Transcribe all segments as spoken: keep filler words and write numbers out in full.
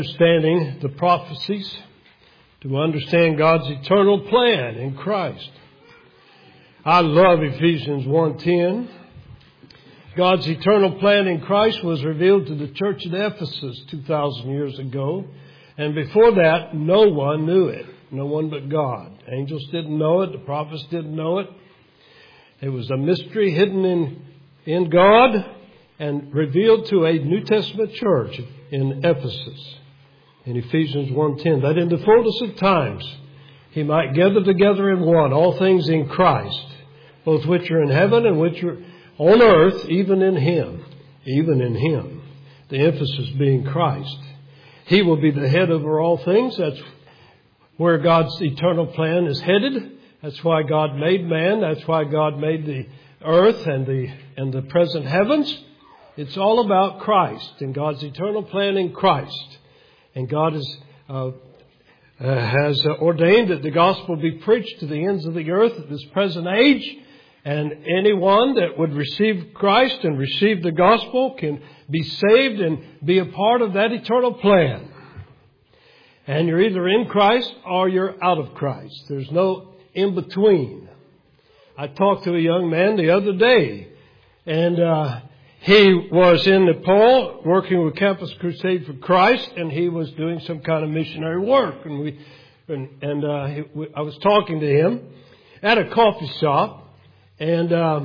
Understanding the prophecies, to understand God's eternal plan in Christ. I love Ephesians one ten. God's eternal plan in Christ was revealed to the church at Ephesus two thousand years ago. And before that, no one knew it. No one but God. Angels didn't know it. The prophets didn't know it. It was a mystery hidden in, in God and revealed to a New Testament church in Ephesus. In Ephesians one ten, that in the fullness of times He might gather together in one all things in Christ, both which are in heaven and which are on earth, even in Him. Even in Him. The emphasis being Christ. He will be the head over all things. That's where God's eternal plan is headed. That's why God made man. That's why God made the earth and the and the present heavens. It's all about Christ and God's eternal plan in Christ. And God is, uh, uh, has uh, ordained that the gospel be preached to the ends of the earth at this present age. And anyone that would receive Christ and receive the gospel can be saved and be a part of that eternal plan. And you're either in Christ or you're out of Christ. There's no in between. I talked to a young man the other day, and uh he was in Nepal working with Campus Crusade for Christ, and he was doing some kind of missionary work. And we, and, and uh, he, we, I was talking to him at a coffee shop, and um,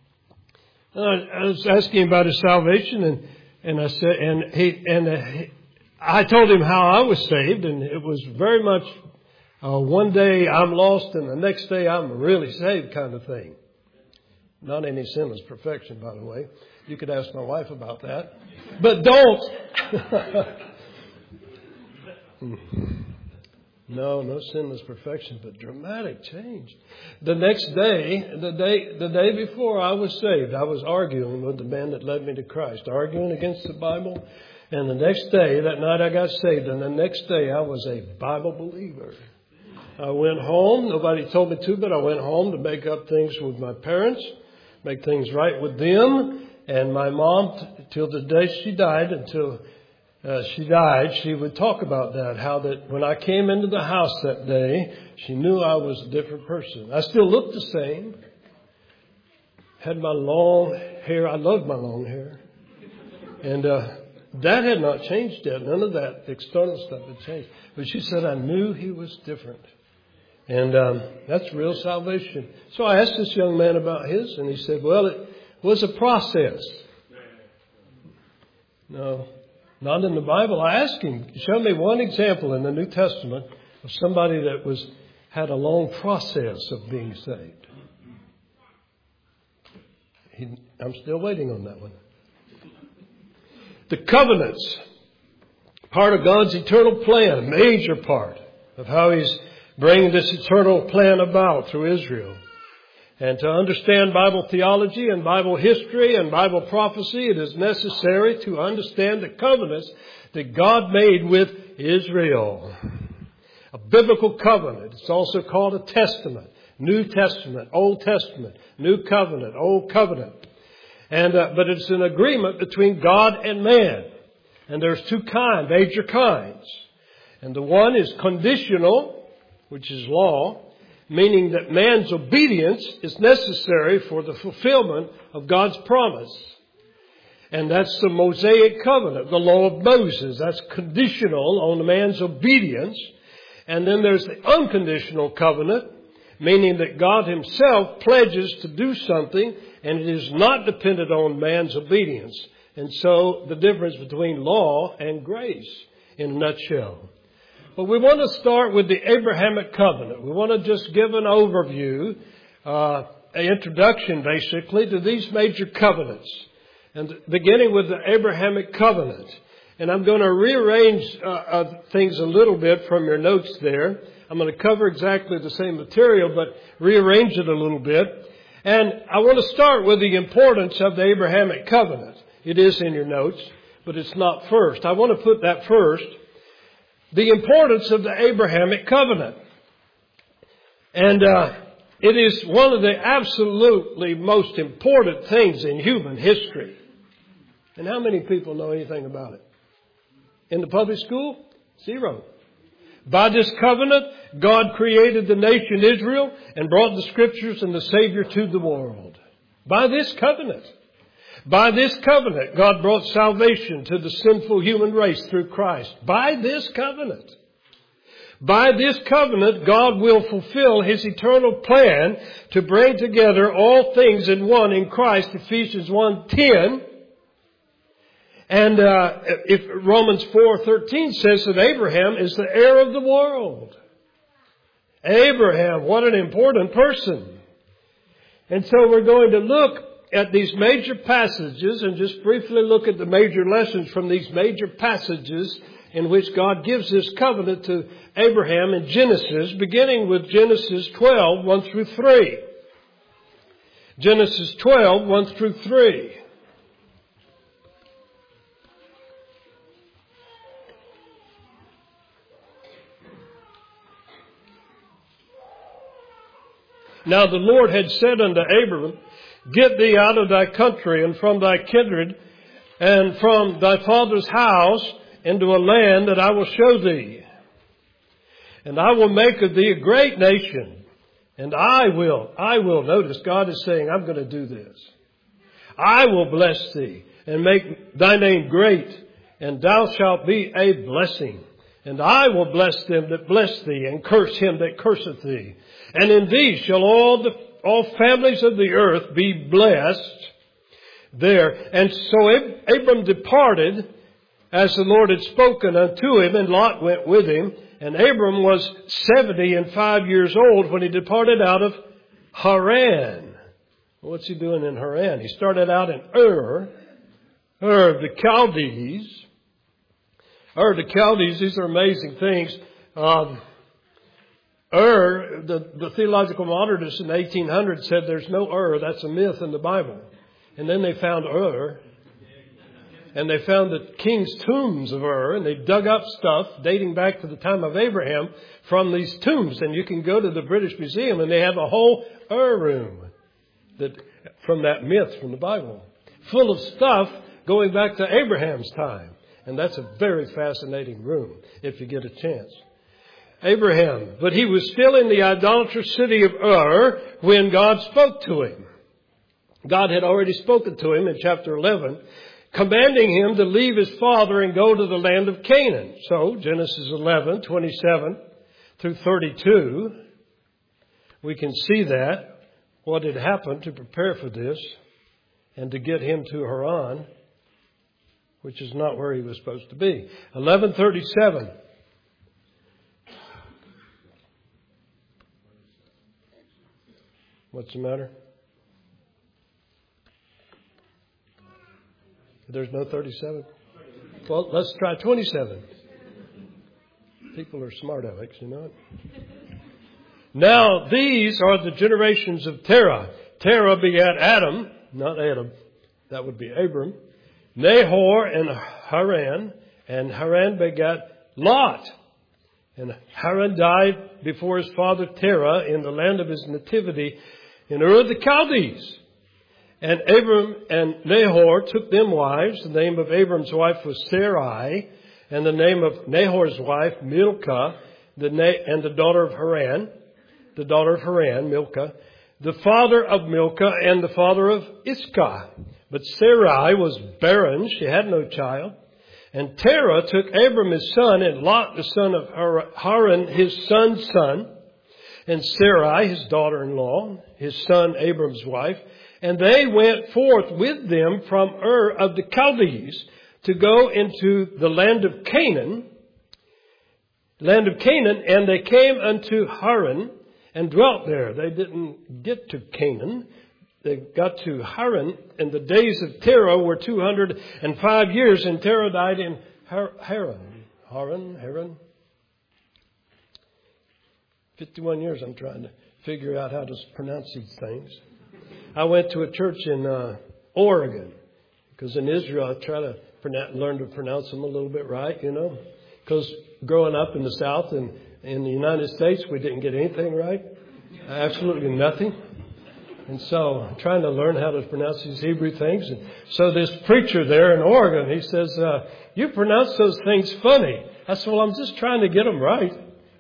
I was asking about his salvation, and and I said, and he and uh, he, I told him how I was saved, and it was very much uh, one day I'm lost, and the next day I'm really saved kind of thing. Not any sinless perfection, by the way. You could ask my wife about that. But don't. No, no sinless perfection, but dramatic change. The next day, the day, the day before I was saved, I was arguing with the man that led me to Christ, arguing against the Bible. And the next day, that night I got saved. And the next day I was a Bible believer. I went home. Nobody told me to, but I went home to make up things with my parents, make things right with them. And my mom, t- till the day she died, until uh, she died, she would talk about that. How that when I came into the house that day, she knew I was a different person. I still looked the same. Had my long hair. I loved my long hair. And uh, that had not changed yet. None of that external stuff had changed. But she said, I knew he was different. And um, that's real salvation. So I asked this young man about his, and he said, well, it was a process. No, not in the Bible. I asked him, show me one example in the New Testament of somebody that was had a long process of being saved. He, I'm still waiting on that one. The covenants, part of God's eternal plan, a major part of how He's bringing this eternal plan about through Israel. And to understand Bible theology and Bible history and Bible prophecy, it is necessary to understand the covenants that God made with Israel. A biblical covenant. It's also called a testament. New Testament, Old Testament, New Covenant, Old Covenant. And uh, but it's an agreement between God and man. And there's two kinds, major kinds. And the one is conditional, which is law, meaning that man's obedience is necessary for the fulfillment of God's promise. And that's the Mosaic covenant, the law of Moses. That's conditional on man's obedience. And then there's the unconditional covenant, meaning that God Himself pledges to do something, and it is not dependent on man's obedience. And so the difference between law and grace in a nutshell. But we want to start with the Abrahamic covenant. We want to just give an overview, uh, an introduction basically to these major covenants. And beginning with the Abrahamic covenant. And I'm going to rearrange uh, uh, things a little bit from your notes there. I'm going to cover exactly the same material, but rearrange it a little bit. And I want to start with the importance of the Abrahamic covenant. It is in your notes, but it's not first. I want to put that first. The importance of the Abrahamic covenant. And uh, it is one of the absolutely most important things in human history. And how many people know anything about it? in the public school? Zero. By this covenant, God created the nation Israel and brought the Scriptures and the Savior to the world. By this covenant. By this covenant, God brought salvation to the sinful human race through Christ. By this covenant. By this covenant, God will fulfill His eternal plan to bring together all things in one in Christ, Ephesians one ten. And uh, if Romans four thirteen says that Abraham is the heir of the world. Abraham, what an important person. And so we're going to look at these major passages and just briefly look at the major lessons from these major passages in which God gives this covenant to Abraham in Genesis, beginning with Genesis twelve, one through three. Genesis twelve, one through three. Now the Lord had said unto Abram, Get thee out of thy country and from thy kindred and from thy father's house into a land that I will show thee. And I will make of thee a great nation. And I will, I will, notice God is saying, I'm going to do this. I will bless thee and make thy name great, and thou shalt be a blessing. And I will bless them that bless thee, and curse him that curseth thee. And in thee shall all the all families of the earth be blessed there. And so Ab- Abram departed as the Lord had spoken unto him, and Lot went with him. And Abram was seventy and five years old when he departed out of Haran. What's he doing in Haran? He started out in Ur, Ur of the Chaldees. Ur of the Chaldees, these are amazing things. Um, Ur, the, the theological modernists in the eighteen hundreds said there's no Ur, that's a myth in the Bible. And then they found Ur, and they found the king's tombs of Ur, and they dug up stuff dating back to the time of Abraham from these tombs. And you can go to the British Museum, and they have a whole Ur room that from that myth from the Bible, full of stuff going back to Abraham's time. And that's a very fascinating room if you get a chance. Abraham, but he was still in the idolatrous city of Ur when God spoke to him. God had already spoken to him in chapter eleven, commanding him to leave his father and go to the land of Canaan. So, Genesis eleven, twenty-seven through thirty-two, we can see that, what had happened to prepare for this and to get him to Haran, which is not where he was supposed to be. eleven thirty-seven. What's the matter? There's no thirty-seven? Well, let's try twenty-seven. People are smart, Alex, you know it. Now, these are the generations of Terah. Terah begat Adam, not Adam. That would be Abram. Nahor and Haran. And Haran begat Lot. And Haran died before his father Terah in the land of his nativity in Ur of the Chaldees. And Abram and Nahor took them wives. The name of Abram's wife was Sarai, and the name of Nahor's wife Milcah, the na- and the daughter of Haran, the daughter of Haran, Milcah, the father of Milcah and the father of Iscah. But Sarai was barren; she had no child. And Terah took Abram his son, and Lot the son of Haran his son's son, and Sarai his daughter-in-law, his son Abram's wife. And they went forth with them from Ur of the Chaldees to go into the land of Canaan, land of Canaan, and they came unto Haran and dwelt there. They didn't get to Canaan. They got to Haran, and the days of Terah were two hundred five years, and Terah died in Haran. Haran, Haran. fifty-one years I'm trying to figure out how to pronounce these things. I went to a church in uh, Oregon, because in Israel I try to pronounce, learn to pronounce them a little bit right, you know. Because growing up in the South and in the United States, we didn't get anything right. Absolutely nothing. And so I'm trying to learn how to pronounce these Hebrew things. And so this preacher there in Oregon, he says, uh, you pronounce those things funny. I said, well, I'm just trying to get them right.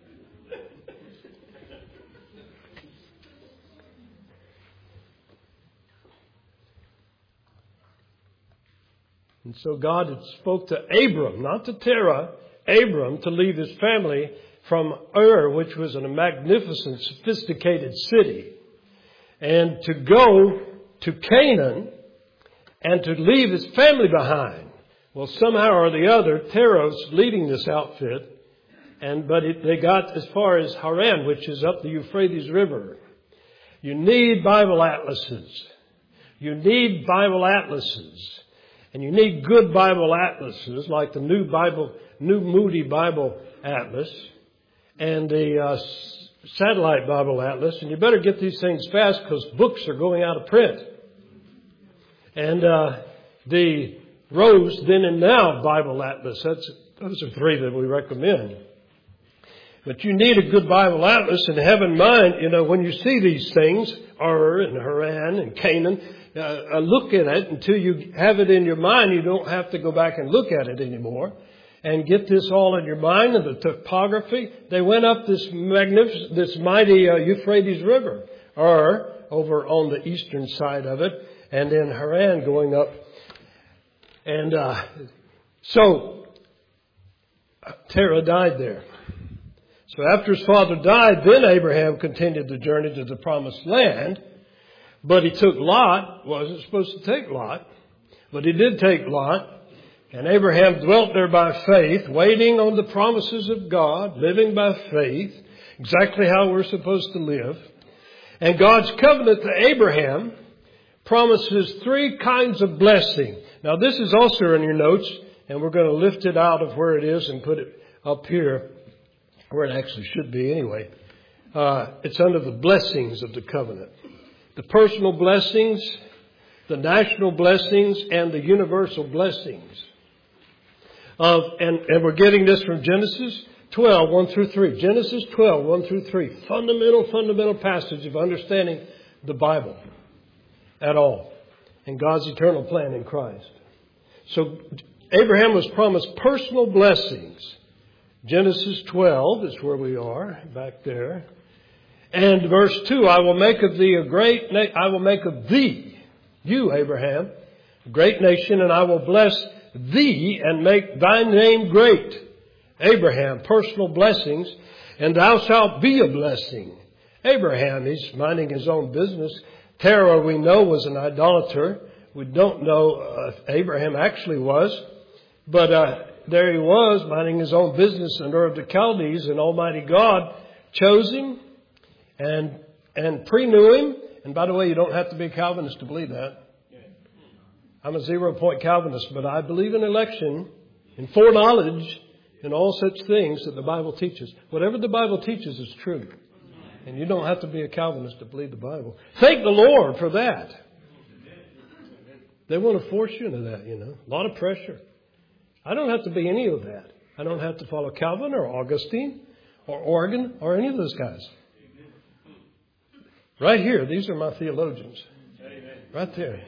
And so God had spoke to Abram, not to Terah, Abram, to leave his family from Ur, which was a magnificent, sophisticated city, and to go to Canaan and to leave his family behind. Well, somehow or the other, Terah's leading this outfit, and but it, they got as far as Haran, which is up the Euphrates River. You need Bible atlases. You need Bible atlases. And you need good Bible atlases like the New Bible, New Moody Bible Atlas and the uh, Satellite Bible Atlas. And you better get these things fast because books are going out of print. And uh, the Rose Then and Now Bible Atlas. That's, those are three that we recommend. But you need a good Bible atlas, and have in mind, you know, when you see these things, Ur and Haran and Canaan, uh, look at it until you have it in your mind. You don't have to go back and look at it anymore. And get this all in your mind, and the topography. They went up this magnificent, this mighty uh, Euphrates River, Ur over on the eastern side of it, and then Haran going up. And uh, so Terah died there. So after his father died, then Abraham continued the journey to the promised land. But he took Lot. Wasn't supposed to take Lot, but he did take Lot. And Abraham dwelt there by faith, waiting on the promises of God, living by faith, exactly how we're supposed to live. And God's covenant to Abraham promises three kinds of blessing. Now this is also in your notes, and we're going to lift it out of where it is and put it up here, where it actually should be anyway. Uh, it's under the blessings of the covenant. The personal blessings, the national blessings, and the universal blessings. Of, and, and we're getting this from Genesis twelve, one through three. Genesis twelve, one through three. Fundamental, fundamental passage of understanding the Bible at all. And God's eternal plan in Christ. So Abraham was promised personal blessings. Genesis twelve is where we are, back there. And verse two, I will make of thee a great, na- I will make of thee, you Abraham, a great nation, and I will bless thee and make thy name great. Abraham, personal blessings, and thou shalt be a blessing. Abraham, he's minding his own business. Terah, we know, was an idolater. We don't know uh, if Abraham actually was, but uh, there he was, minding his own business in Ur of the Chaldees, and Almighty God chose him and and pre-knew him. And by the way, you don't have to be a Calvinist to believe that. I'm a zero-point Calvinist, but I believe in election, in foreknowledge, and all such things that the Bible teaches. Whatever the Bible teaches is true. And you don't have to be a Calvinist to believe the Bible. Thank the Lord for that. They want to force you into that, you know. A lot of pressure. I don't have to be any of that. I don't have to follow Calvin or Augustine or Origen or any of those guys. Right here, these are my theologians. Right there.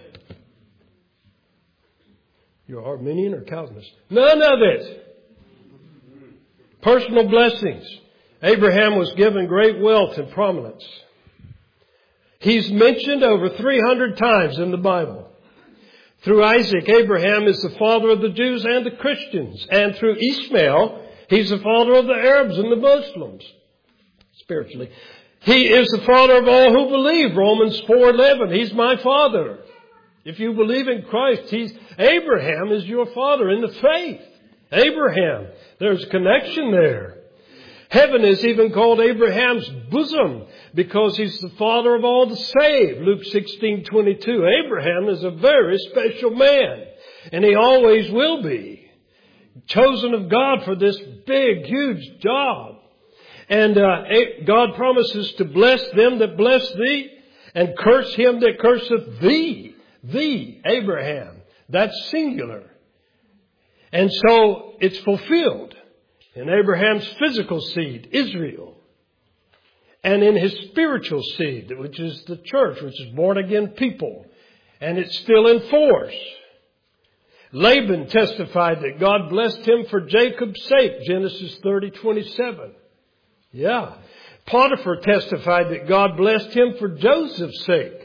You're Arminian or Calvinist? None of it. Personal blessings. Abraham was given great wealth and prominence. He's mentioned over three hundred times in the Bible. Through Isaac, Abraham is the father of the Jews and the Christians. And through Ishmael, he's the father of the Arabs and the Muslims. Spiritually. He is the father of all who believe. Romans four eleven. He's my father. If you believe in Christ, he's, Abraham is your father in the faith. Abraham. There's a connection there. Heaven is even called Abraham's bosom because he's the father of all the saved. Luke sixteen twenty-two. Abraham is a very special man, and he always will be. Chosen of God for this big, huge job. And uh, God promises to bless them that bless thee and curse him that curseth thee. Thee, Abraham. That's singular. And so it's fulfilled in Abraham's physical seed, Israel. and in his spiritual seed, which is the church, which is born again people. And it's still in force. Laban testified that God blessed him for Jacob's sake, Genesis thirty twenty-seven. Yeah. Potiphar testified that God blessed him for Joseph's sake,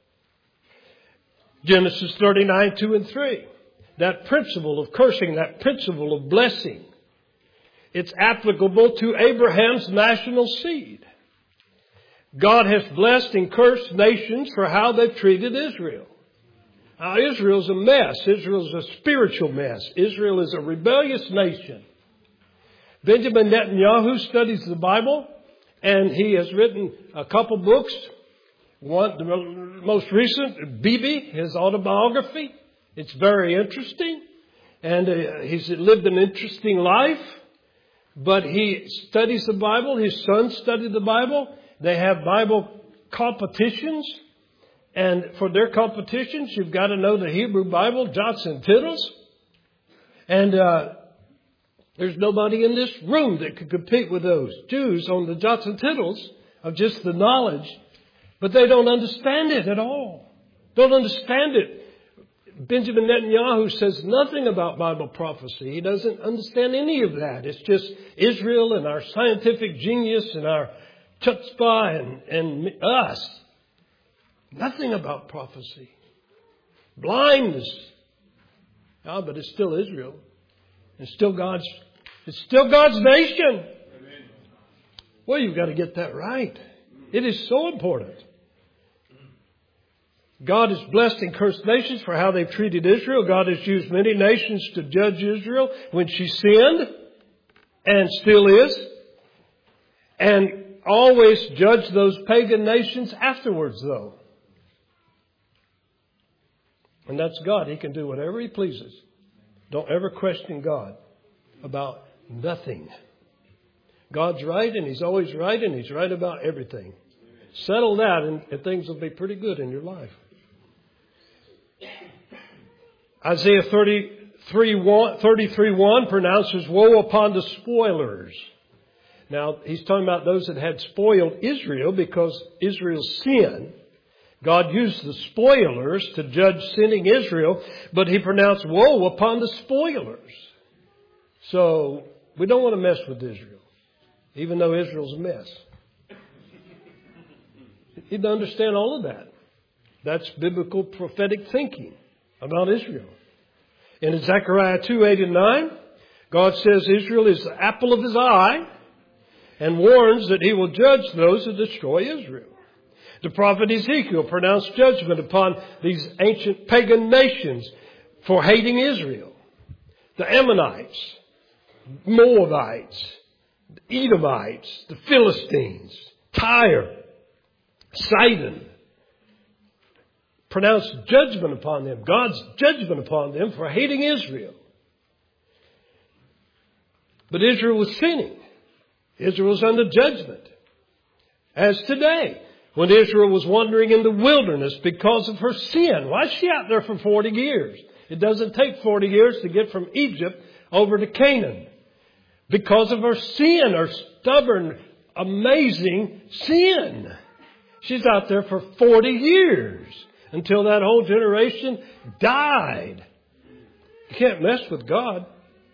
Genesis thirty-nine, two and three. That principle of cursing, that principle of blessing, it's applicable to Abraham's national seed. God has blessed and cursed nations for how they've treated Israel. Now, Israel's a mess. Israel's a spiritual mess. Israel is a rebellious nation. Benjamin Netanyahu studies the Bible, and he has written a couple books. One, the most recent, Bibi, his autobiography. It's very interesting, and uh, he's lived an interesting life. But he studies the Bible. His sons study the Bible. They have Bible competitions. And for their competitions, you've got to know the Hebrew Bible, jots and tittles. And uh, there's nobody in this room that could compete with those Jews on the jots and tittles of just the knowledge. But they don't understand it at all. Don't understand it. Benjamin Netanyahu says nothing about Bible prophecy. He doesn't understand any of that. It's just Israel and our scientific genius and our chutzpah and, and us. Nothing about prophecy. Blindness. Ah, but it's still Israel. It's still God's, it's still God's nation. Amen. Well, you've got to get that right. It is so important. God has blessed and cursed nations for how they've treated Israel. God has used many nations to judge Israel when she sinned, and still is, and always judge those pagan nations afterwards, though. And that's God. He can do whatever He pleases. Don't ever question God about nothing. God's right, and He's always right, and He's right about everything. Settle that, and, and things will be pretty good in your life. Isaiah thirty-three one pronounces woe upon the spoilers. Now, he's talking about those that had spoiled Israel because Israel's sin. God used the spoilers to judge sinning Israel, but He pronounced woe upon the spoilers. So, we don't want to mess with Israel, even though Israel's a mess. You need to understand all of that. That's biblical prophetic thinking about Israel. In Zechariah two, eight and nine, God says Israel is the apple of His eye and warns that He will judge those who destroy Israel. The prophet Ezekiel pronounced judgment upon these ancient pagan nations for hating Israel. The Ammonites, Moabites, the Edomites, the Philistines, Tyre, Sidon. Pronounced judgment upon them, God's judgment upon them for hating Israel. But Israel was sinning. Israel was under judgment. As today, when Israel was wandering in the wilderness because of her sin. Why is she out there for forty years? It doesn't take forty years to get from Egypt over to Canaan. Because of her sin, her stubborn, amazing sin. She's out there for forty years. Until that whole generation died. You can't mess with God.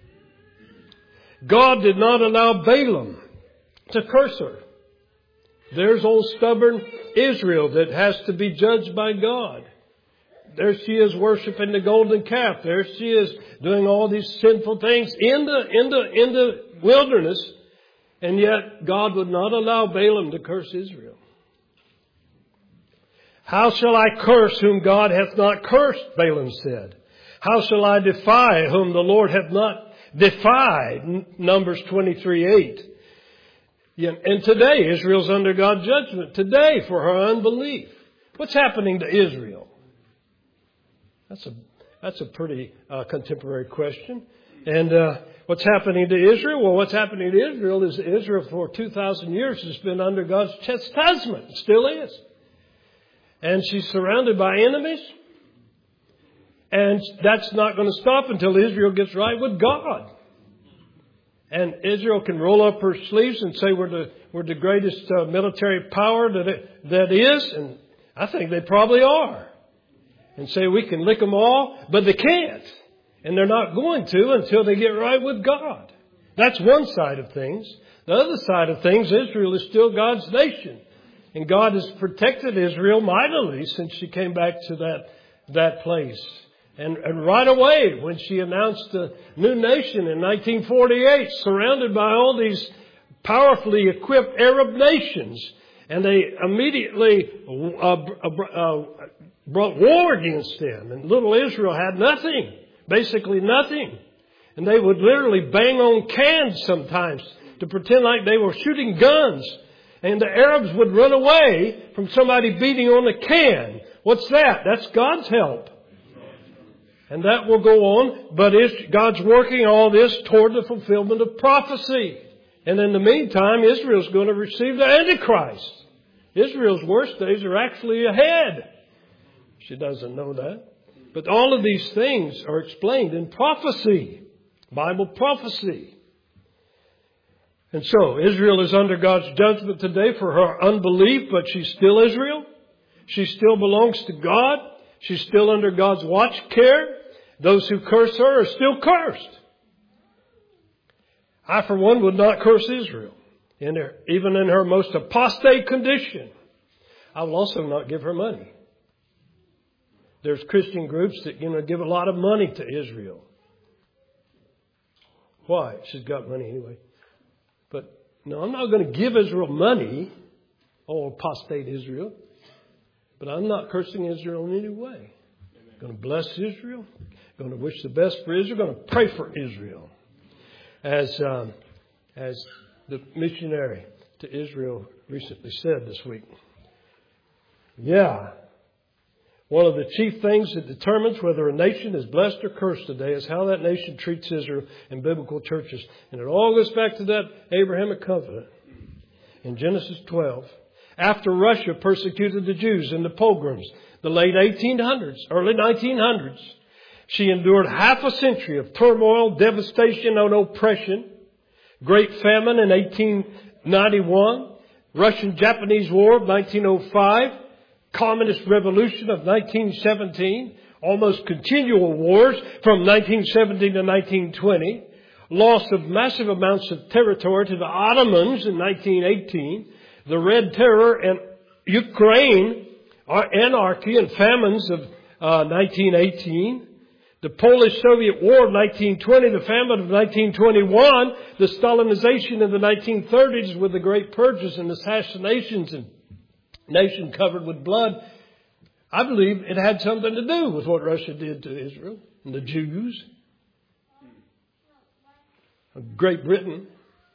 God did not allow Balaam to curse her. There's old stubborn Israel that has to be judged by God. There she is worshiping the golden calf. There she is doing all these sinful things in the, in the, in the wilderness. And yet God would not allow Balaam to curse Israel. How shall I curse whom God hath not cursed? Balaam said. How shall I defy whom the Lord hath not defied? Numbers twenty-three eight. And today Israel's under God's judgment. Today for her unbelief. What's happening to Israel? That's a that's a pretty uh, contemporary question. And uh, what's happening to Israel? Well, what's happening to Israel is Israel for two thousand years has been under God's chastisement. It still is. And she's surrounded by enemies. And that's not going to stop until Israel gets right with God. And Israel can roll up her sleeves and say we're the, we're the greatest uh, military power that it, that is. And I think they probably are. And say we can lick them all, but they can't. And they're not going to until they get right with God. That's one side of things. The other side of things, Israel is still God's nation. And God has protected Israel mightily since she came back to that, that place. And, and right away, when she announced the new nation in nineteen forty-eight, surrounded by all these powerfully equipped Arab nations, and they immediately uh, uh, brought war against them. And little Israel had nothing, basically nothing. And they would literally bang on cans sometimes to pretend like they were shooting guns. And the Arabs would run away from somebody beating on a can. What's that? That's God's help. And that will go on, but it's, God's working all this toward the fulfillment of prophecy. And in the meantime, Israel's going to receive the Antichrist. Israel's worst days are actually ahead. She doesn't know that. But all of these things are explained in prophecy, Bible prophecy. And so, Israel is under God's judgment today for her unbelief, but she's still Israel. She still belongs to God. She's still under God's watch care. Those who curse her are still cursed. I, for one, would not curse Israel, in her, even in her most apostate condition. I will also not give her money. There's Christian groups that, you know, give a lot of money to Israel. Why? She's got money anyway. But no, I'm not going to give Israel money. Oh, apostate Israel. But I'm not cursing Israel in any way. I'm going to bless Israel. Going to wish the best for Israel. Going to pray for Israel. As um, as the missionary to Israel recently said this week. Yeah. One of the chief things that determines whether a nation is blessed or cursed today is how that nation treats Israel in biblical churches. And it all goes back to that Abrahamic covenant in Genesis twelve. After Russia persecuted the Jews in the pogroms, the late eighteen hundreds, early nineteen hundreds, she endured half a century of turmoil, devastation, and oppression. Great famine in eighteen ninety-one, Russian-Japanese War of nineteen oh five, Communist Revolution of nineteen seventeen, almost continual wars from nineteen seventeen to nineteen twenty, loss of massive amounts of territory to the Ottomans in nineteen eighteen, the Red Terror and Ukraine, anarchy and famines of uh, nineteen eighteen, the Polish-Soviet War of nineteen twenty, the famine of nineteen twenty-one, the Stalinization in the nineteen thirties with the great purges and assassinations and nation covered with blood. I believe it had something to do with what Russia did to Israel and the Jews. Great Britain.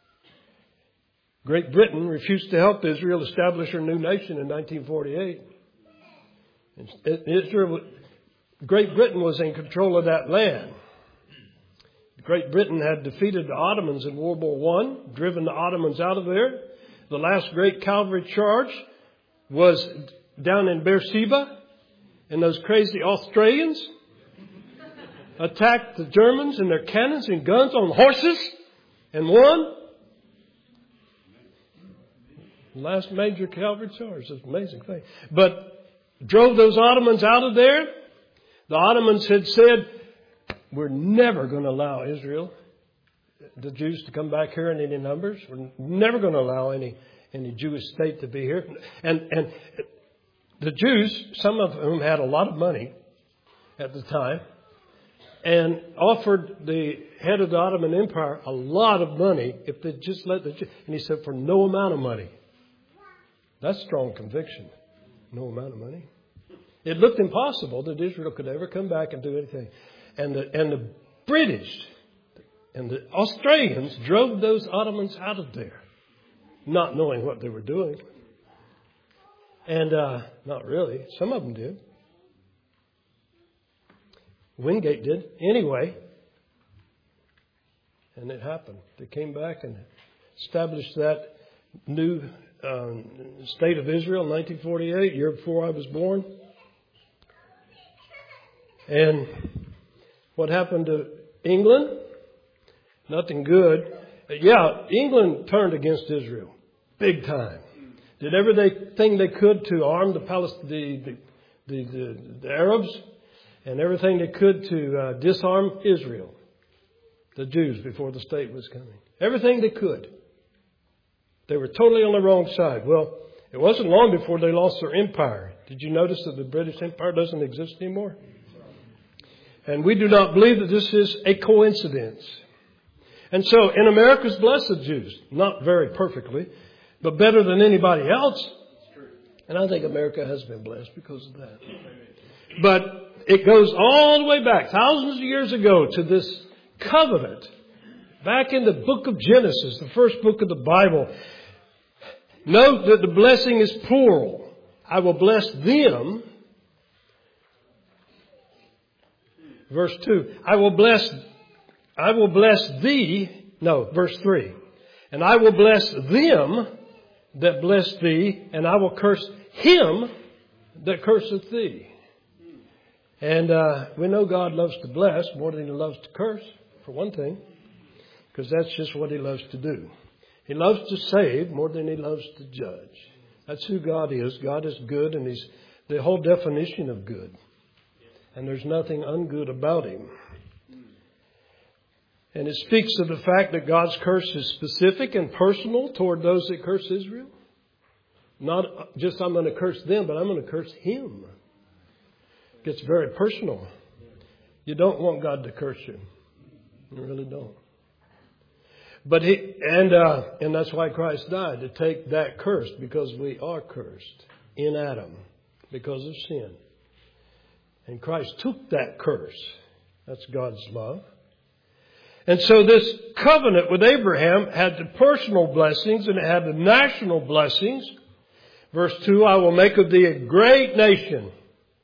Great Britain refused to help Israel establish her new nation in nineteen forty-eight. Israel, Great Britain was in control of that land. Great Britain had defeated the Ottomans in World War One, driven the Ottomans out of there. The last great cavalry charge was down in Beersheba, and those crazy Australians attacked the Germans and their cannons and guns on horses and won. Last major cavalry charge. It's an amazing thing. But drove those Ottomans out of there. The Ottomans had said, we're never going to allow Israel, the Jews, to come back here in any numbers. We're never going to allow any any Jewish state to be here. And and the Jews, some of whom had a lot of money at the time, and offered the head of the Ottoman Empire a lot of money if they just let the Jews. And he said, for no amount of money. That's strong conviction. No amount of money. It looked impossible that Israel could ever come back and do anything. And the, and the British and the Australians drove those Ottomans out of there, not knowing what they were doing. And uh, not really. Some of them did. Wingate did. Anyway, and it happened. They came back and established that new um, state of Israel in nineteen forty-eight, year before I was born. And what happened to England? Nothing good. yeah, England turned against Israel. Big time. Did everything they could to arm the Palest- the, the, the, the, the Arabs and everything they could to uh, disarm Israel, the Jews, before the state was coming. Everything they could. They were totally on the wrong side. Well, it wasn't long before they lost their empire. Did you notice that the British Empire doesn't exist anymore? And we do not believe that this is a coincidence. And so, in America's blessed Jews, not very perfectly, but better than anybody else. And I think America has been blessed because of that. But it goes all the way back, thousands of years ago, to this covenant. Back in the book of Genesis, the first book of the Bible. Note that the blessing is plural. I will bless them. Verse two. I will bless, I will bless thee. No, verse three. And I will bless them that bless thee, and I will curse him that curseth thee. And uh, we know God loves to bless more than He loves to curse, for one thing, because that's just what He loves to do. He loves to save more than He loves to judge. That's who God is. God is good, and He's the whole definition of good. And there's nothing ungood about Him. And it speaks of the fact that God's curse is specific and personal toward those that curse Israel. Not just I'm going to curse them, but I'm going to curse him. It gets very personal. You don't want God to curse you. You really don't. But he and uh, and that's why Christ died, to take that curse, because we are cursed in Adam because of sin. And Christ took that curse. That's God's love. And so this covenant with Abraham had the personal blessings and it had the national blessings. Verse two, I will make of thee a great nation.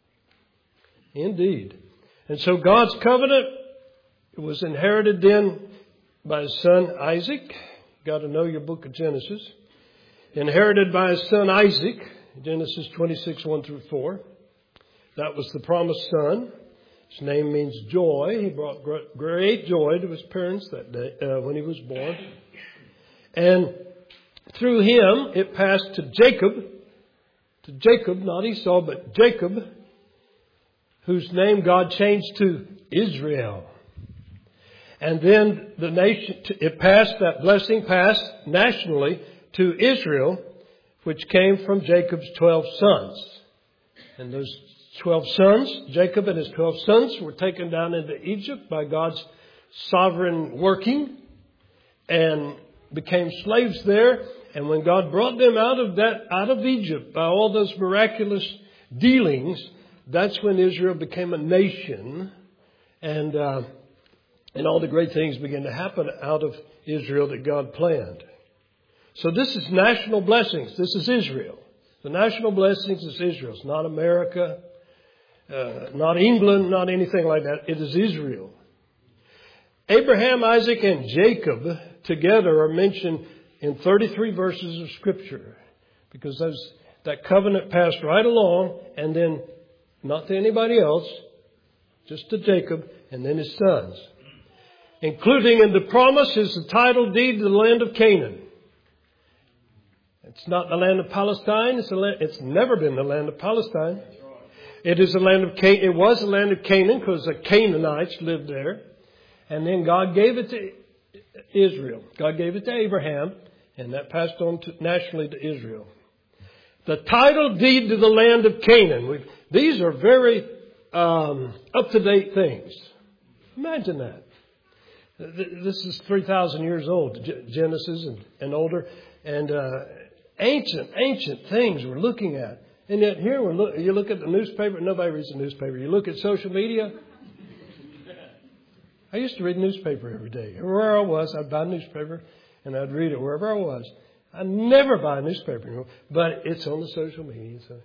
Indeed. And so God's covenant was inherited then by his son Isaac. You've got to know your book of Genesis. Inherited by his son Isaac. Genesis twenty-six, one through four. That was the promised son. His name means joy. He brought great joy to his parents that day uh, when he was born. And through him, it passed to Jacob. To Jacob, not Esau, but Jacob, whose name God changed to Israel. And then the nation, it passed, that blessing passed nationally to Israel, which came from Jacob's twelve sons. And those twelve sons, Jacob and his twelve sons, were taken down into Egypt by God's sovereign working and became slaves there. And when God brought them out of that, out of Egypt by all those miraculous dealings, that's when Israel became a nation, and uh, and all the great things began to happen out of Israel that God planned. So this is national blessings. This is Israel. The national blessings is Israel. It's not America. Uh, not England, not anything like that. It is Israel. Abraham, Isaac, and Jacob together are mentioned in thirty-three verses of Scripture, because those, that covenant passed right along, and then not to anybody else, just to Jacob and then his sons. Including in the promise is the title deed to the land of Canaan. It's not the land of Palestine. It's, a land, it's never been the land of Palestine. It is the land of Canaan. It was the land of Canaan because the Canaanites lived there. And then God gave it to Israel. God gave it to Abraham. And that passed on to, nationally to Israel. The title deed to the land of Canaan. We've, these are very um, up-to-date things. Imagine that. This is three thousand years old, Genesis and, and older. And uh, ancient, ancient things we're looking at. And yet here we look, you look at the newspaper. Nobody reads the newspaper. You look at social media. I used to read the newspaper every day. Wherever I was, I'd buy a newspaper and I'd read it wherever I was. I never buy a newspaper anymore, but it's on the social media. So.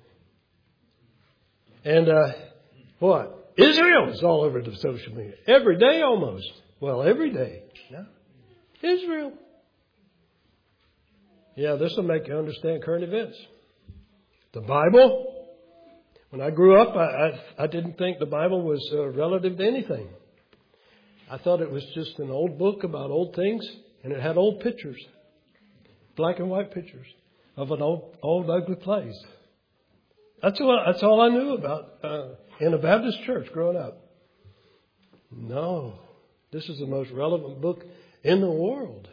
And uh, what? Israel is all over the social media. Every day almost. Well, every day. No. Israel. Yeah, this will make you understand current events. The Bible. When I grew up, I, I, I didn't think the Bible was uh, relative to anything. I thought it was just an old book about old things. And it had old pictures, black and white pictures of an old, old ugly place. That's all, that's all I knew about uh, in a Baptist church growing up. No, this is the most relevant book in the world.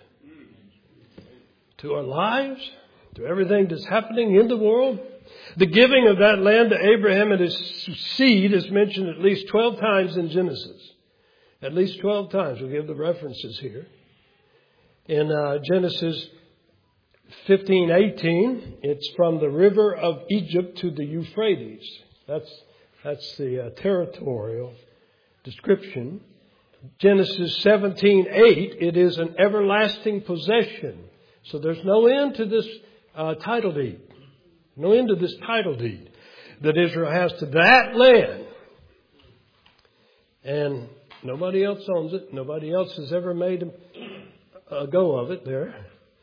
To our lives, to everything that's happening in the world. The giving of that land to Abraham and his seed is mentioned at least twelve times in Genesis. At least twelve times. We'll give the references here. In uh, Genesis fifteen eighteen, it's from the river of Egypt to the Euphrates. That's, that's the uh, territorial description. Genesis seventeen eight, it is an everlasting possession. So there's no end to this uh, title deed. No end to this title deed that Israel has to that land. And nobody else owns it. Nobody else has ever made a, a go of it there.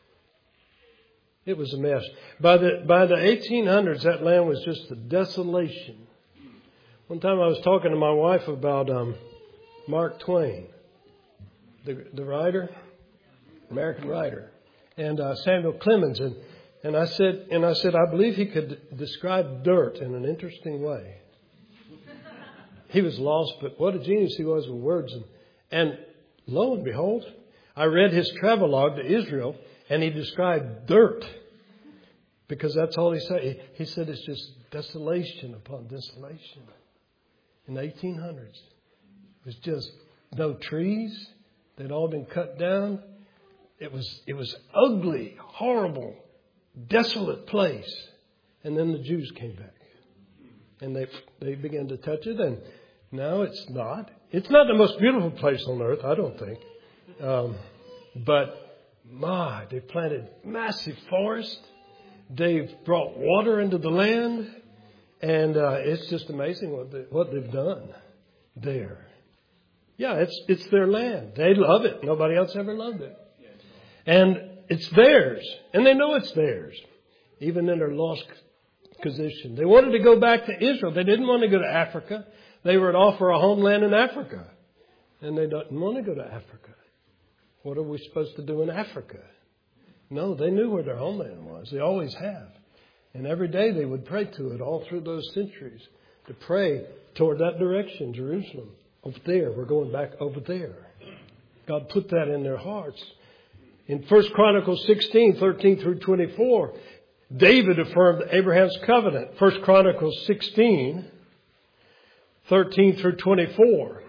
It was a mess. By the by the eighteen hundreds, that land was just a desolation. One time I was talking to my wife about um, Mark Twain, the the writer, American writer, and uh, Samuel Clemens, and and I said and I said I believe he could describe dirt in an interesting way. He was lost, but what a genius he was with words. And, and lo and behold, I read his travelogue to Israel, and he described dirt. Because that's all he said. He, he said it's just desolation upon desolation. In the eighteen hundreds, it was just no trees. They'd all been cut down. It was it was ugly, horrible, desolate place. And then the Jews came back. And they they began to touch it. And now it's not. It's not the most beautiful place on earth, I don't think. Um, but, my, they planted massive forests. They've brought water into the land. And uh, it's just amazing what, they, what they've done there. Yeah, it's it's their land. They love it. Nobody else ever loved it. And it's theirs. And they know it's theirs. Even in their lost position. They wanted to go back to Israel. They didn't want to go to Africa. They were to offer a homeland in Africa. And they didn't want to go to Africa. What are we supposed to do in Africa? No, they knew where their homeland was. They always have. And every day they would pray to it all through those centuries. To pray toward that direction, Jerusalem. Over there. We're going back over there. God put that in their hearts. In First Chronicles sixteen, thirteen through twenty-four, David affirmed Abraham's covenant. First Chronicles sixteen, thirteen through twenty-four.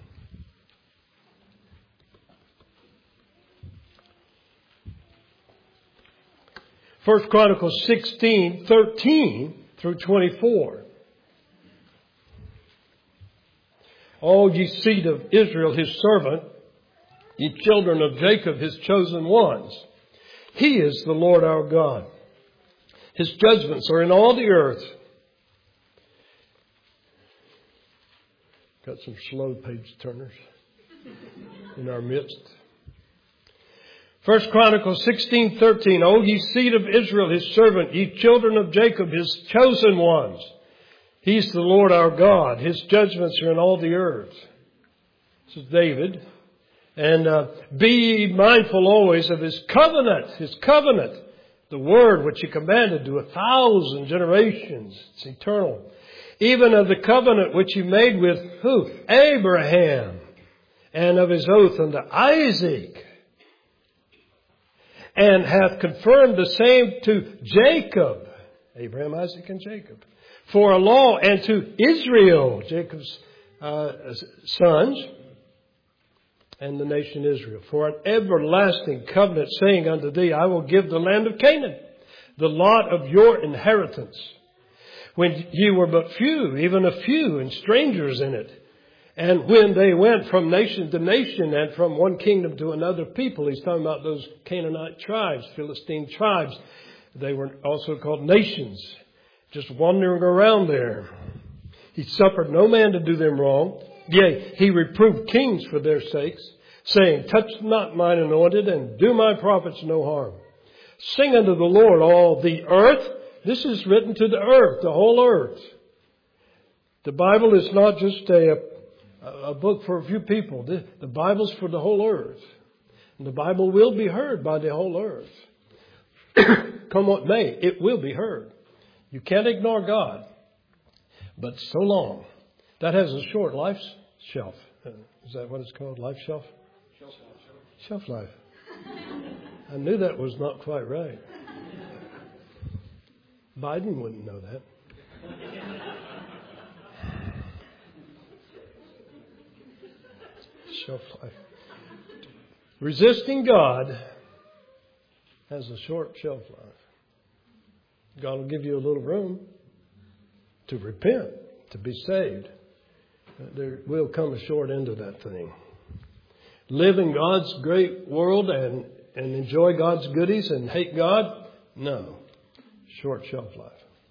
First Chronicles sixteen, thirteen through twenty-four. All ye seed of Israel, his servant, ye children of Jacob, his chosen ones. He is the Lord our God. His judgments are in all the earth. Got some slow page turners in our midst. First Chronicles sixteen thirteen. O ye seed of Israel, his servant, ye children of Jacob, his chosen ones. He's the Lord our God. His judgments are in all the earth. This is David. And uh, be ye mindful always of his covenant, his covenant. The word which he commanded to a thousand generations. It's eternal. Even of the covenant which he made with who? Abraham. And of his oath unto Isaac. And hath confirmed the same to Jacob. Abraham, Isaac, and Jacob. For a law, and to Israel, Jacob's uh, sons, and the nation Israel, for an everlasting covenant, saying unto thee, I will give the land of Canaan, the lot of your inheritance, when ye were but few, even a few, and strangers in it. And when they went from nation to nation and from one kingdom to another people, he's talking about those Canaanite tribes, Philistine tribes. They were also called nations, just wandering around there. He suffered no man to do them wrong. Yea, he reproved kings for their sakes, saying, touch not mine anointed, and do my prophets no harm. Sing unto the Lord all the earth. This is written to the earth, the whole earth. The Bible is not just a, a book for a few people. The, the Bible's for the whole earth. And the Bible will be heard by the whole earth. Come what may, it will be heard. You can't ignore God. But so long. That has a short life shelf. Uh, is that what it's called? Life shelf? Shelf life. Shelf life. I knew that was not quite right. Biden wouldn't know that. Shelf life. Resisting God has a short shelf life. God will give you a little room to repent, to be saved. There will come a short end of that thing. Live in God's great world and, and enjoy God's goodies and hate God? No. Short shelf life.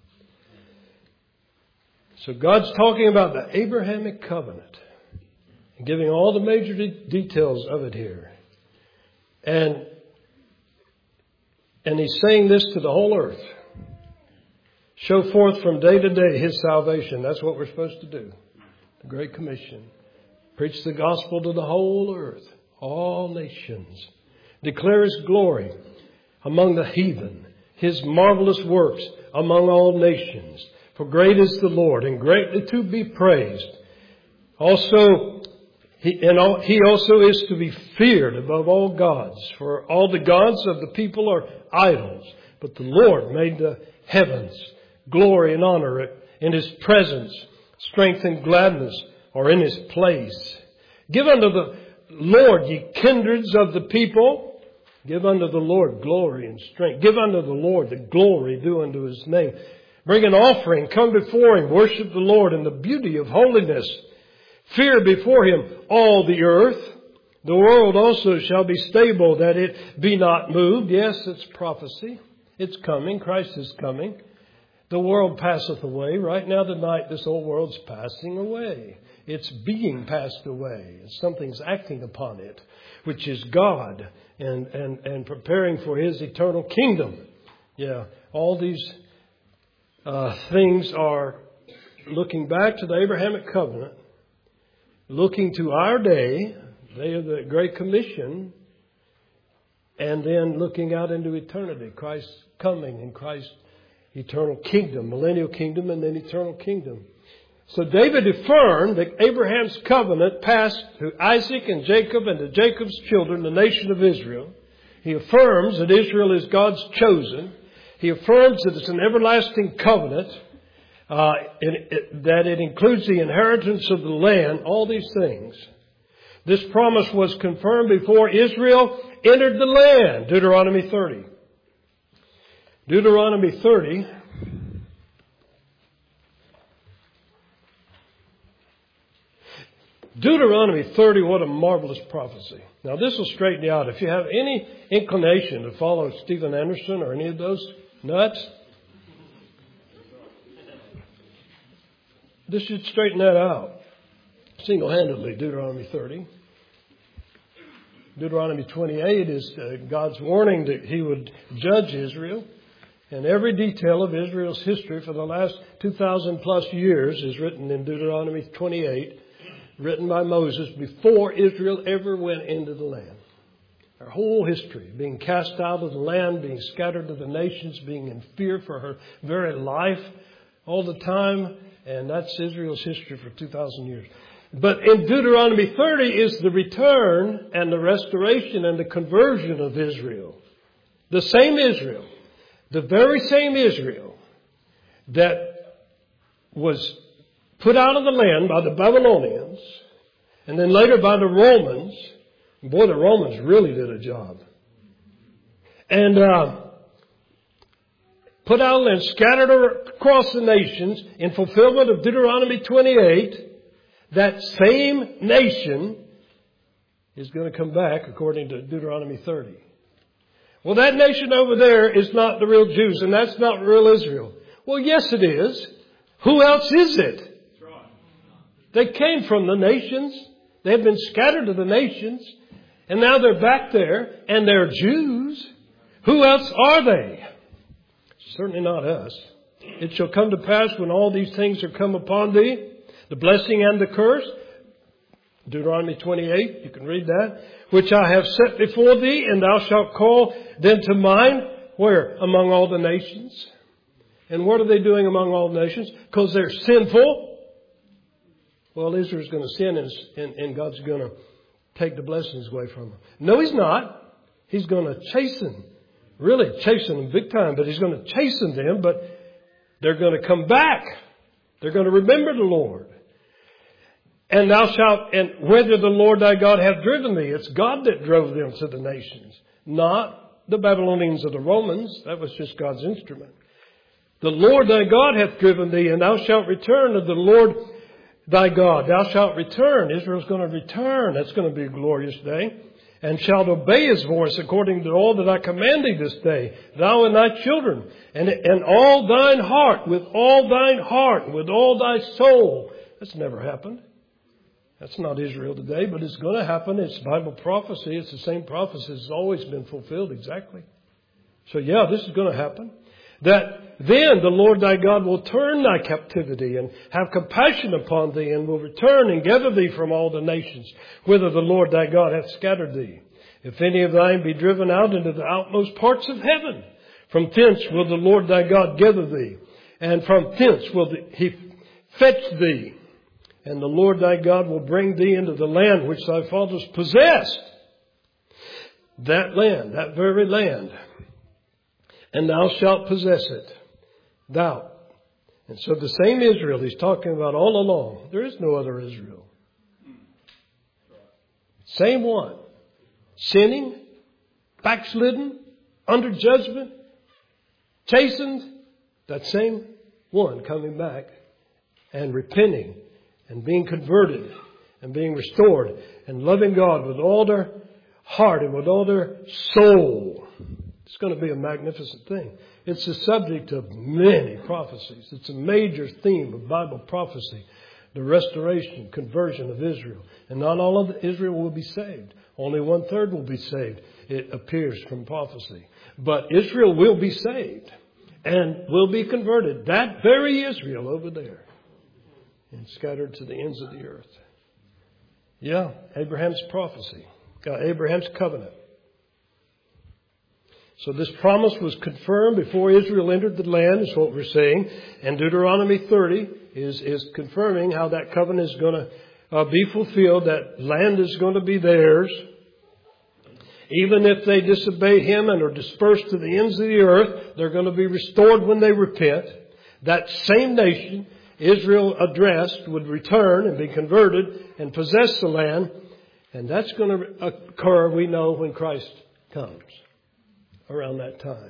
So God's talking about the Abrahamic covenant and giving all the major de- details of it here. And, and He's saying this to the whole earth. Show forth from day to day His salvation. That's what we're supposed to do. The Great Commission. Preach the gospel to the whole earth, all nations. Declare His glory among the heathen, His marvelous works among all nations. For great is the Lord and greatly to be praised. Also, he, and all, he also is to be feared above all gods. For all the gods of the people are idols. But the Lord made the heavens. Glory and honor in His presence. Strength and gladness are in His place. Give unto the Lord, ye kindreds of the people. Give unto the Lord glory and strength. Give unto the Lord the glory due unto His name. Bring an offering. Come before Him. Worship the Lord in the beauty of holiness. Fear before Him all the earth. The world also shall be stable, that it be not moved. Yes, it's prophecy. It's coming. Christ is coming. The world passeth away. Right now tonight, this old world's passing away. It's being passed away. Something's acting upon it, which is God and, and, and preparing for His eternal kingdom. Yeah, all these uh, things are looking back to the Abrahamic covenant, looking to our day, day of the Great Commission, and then looking out into eternity. Christ's coming and Christ's eternal kingdom, millennial kingdom, and then eternal kingdom. So David affirmed that Abraham's covenant passed to Isaac and Jacob and to Jacob's children, the nation of Israel. He affirms that Israel is God's chosen. He affirms that it's an everlasting covenant, uh, it, it, that it includes the inheritance of the land, all these things. This promise was confirmed before Israel entered the land, Deuteronomy thirty. Deuteronomy thirty. Deuteronomy thirty, what a marvelous prophecy. Now this will straighten you out. If you have any inclination to follow Stephen Anderson or any of those nuts, this should straighten that out. Single-handedly, Deuteronomy thirty. Deuteronomy twenty-eight is uh, God's warning that He would judge Israel. And every detail of Israel's history for the last two thousand plus years is written in Deuteronomy twenty-eight, written by Moses before Israel ever went into the land. Her whole history, being cast out of the land, being scattered to the nations, being in fear for her very life all the time. And that's Israel's history for two thousand years. But in Deuteronomy thirty is the return and the restoration and the conversion of Israel. The same Israel. The very same Israel that was put out of the land by the Babylonians and then later by the Romans. Boy, the Romans really did a job. And uh, put out and scattered across the nations in fulfillment of Deuteronomy twenty-eight. That same nation is going to come back according to Deuteronomy thirty. Well, that nation over there is not the real Jews, and that's not real Israel. Well, yes, it is. Who else is it? They came from the nations. They have been scattered to the nations, and now they're back there, and they're Jews. Who else are they? Certainly not us. It shall come to pass when all these things are come upon thee, the blessing and the curse, Deuteronomy twenty-eight, you can read that. Which I have set before thee, and thou shalt call them to mind. Where? Among all the nations. And what are they doing among all the nations? Because they're sinful. Well, Israel's going to sin and, and, and God's going to take the blessings away from them. No, He's not. He's going to chasten. Really chasten them big time. But He's going to chasten them. But they're going to come back. They're going to remember the Lord. And thou shalt, and whether the Lord thy God hath driven thee. It's God that drove them to the nations. Not the Babylonians or the Romans. That was just God's instrument. The Lord thy God hath driven thee, and thou shalt return to the Lord thy God. Thou shalt return. Israel's going to return. That's going to be a glorious day. And shalt obey His voice according to all that I command thee this day, thou and thy children, and, and all thine heart, with all thine heart, with all thy soul. That's never happened. That's not Israel today, but it's going to happen. It's Bible prophecy. It's the same prophecy that's always been fulfilled exactly. So yeah, this is going to happen. That then the Lord thy God will turn thy captivity and have compassion upon thee, and will return and gather thee from all the nations, whither the Lord thy God hath scattered thee. If any of thine be driven out into the outmost parts of heaven, from thence will the Lord thy God gather thee, and from thence will He fetch thee. And the Lord thy God will bring thee into the land which thy fathers possessed. That land, that very land. And thou shalt possess it. Thou. And so the same Israel He's talking about all along. There is no other Israel. Same one. Sinning, backslidden, under judgment, chastened. That same one coming back and repenting and being converted and being restored and loving God with all their heart and with all their soul. It's going to be a magnificent thing. It's the subject of many prophecies. It's a major theme of Bible prophecy. The restoration, conversion of Israel. And not all of Israel will be saved. Only one third will be saved. It appears from prophecy. But Israel will be saved and will be converted. That very Israel over there. And scattered to the ends of the earth. Yeah, Abraham's prophecy. God, Abraham's covenant. So this promise was confirmed before Israel entered the land, is what we're saying. And Deuteronomy thirty is, is confirming how that covenant is going to uh, be fulfilled. That land is going to be theirs. Even if they disobey Him and are dispersed to the ends of the earth, they're going to be restored when they repent. That same nation Israel addressed would return and be converted and possess the land. And that's going to occur, we know, when Christ comes. Around that time.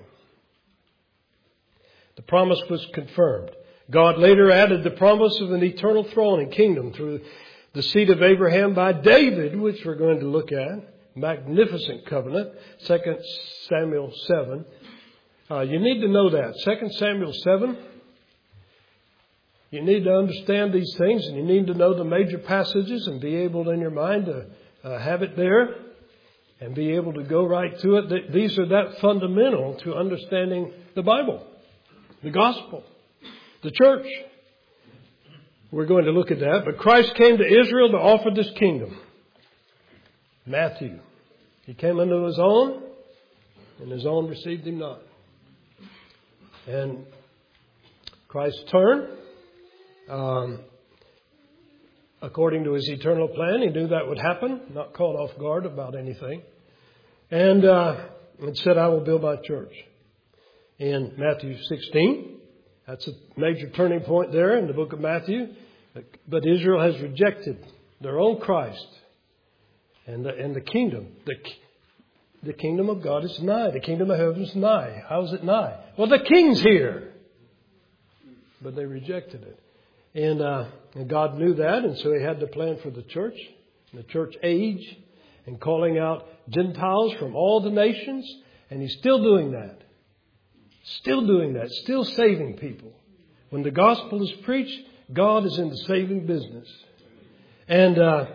The promise was confirmed. God later added the promise of an eternal throne and kingdom through the seed of Abraham by David, which we're going to look at. Magnificent covenant. Second Samuel seven. Uh, you need to know that. Second Samuel seven. You need to understand these things, and you need to know the major passages and be able in your mind to uh, have it there. And be able to go right to it. These are that fundamental to understanding the Bible, the gospel, the church. We're going to look at that. But Christ came to Israel to offer this kingdom. Matthew. He came unto His own, and His own received Him not. And Christ's turn, um, according to His eternal plan, He knew that would happen, not caught off guard about anything. And, uh, and said, I will build my church. In Matthew sixteen, that's a major turning point there in the book of Matthew. But Israel has rejected their own Christ. And the, and the kingdom, the, the kingdom of God is nigh. The kingdom of heaven is nigh. How is it nigh? Well, the king's here. But they rejected it. And, uh, and God knew that, and so He had to plan for the church, the church age, and calling out Gentiles from all the nations. And He's still doing that. Still doing that. Still saving people. When the gospel is preached, God is in the saving business. And uh,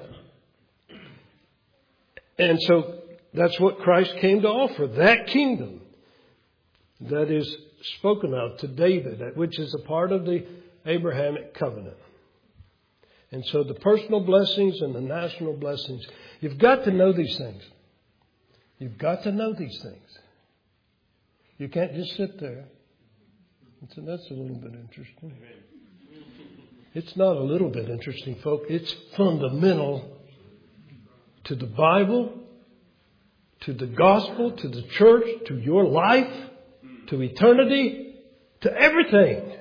and so that's what Christ came to offer. That kingdom that is spoken of to David, which is a part of the Abrahamic covenant. And so the personal blessings and the national blessings, you've got to know these things. You've got to know these things. You can't just sit there. And say, that's a little bit interesting. It's not a little bit interesting, folks. It's fundamental to the Bible, to the gospel, to the church, to your life, to eternity, to everything.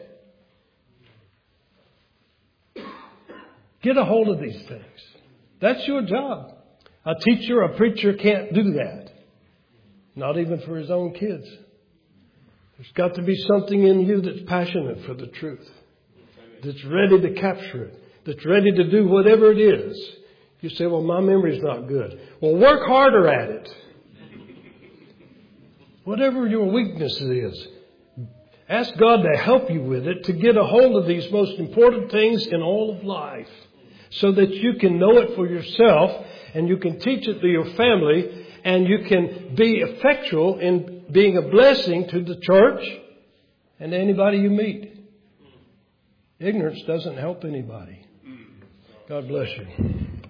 Get a hold of these things. That's your job. A teacher, a preacher can't do that. Not even for his own kids. There's got to be something in you that's passionate for the truth. That's ready to capture it. That's ready to do whatever it is. You say, well, my memory's not good. Well, work harder at it. Whatever your weakness is, ask God to help you with it, to get a hold of these most important things in all of life, so that you can know it for yourself and you can teach it to your family and you can be effectual in being a blessing to the church and anybody you meet. Ignorance doesn't help anybody. God bless you.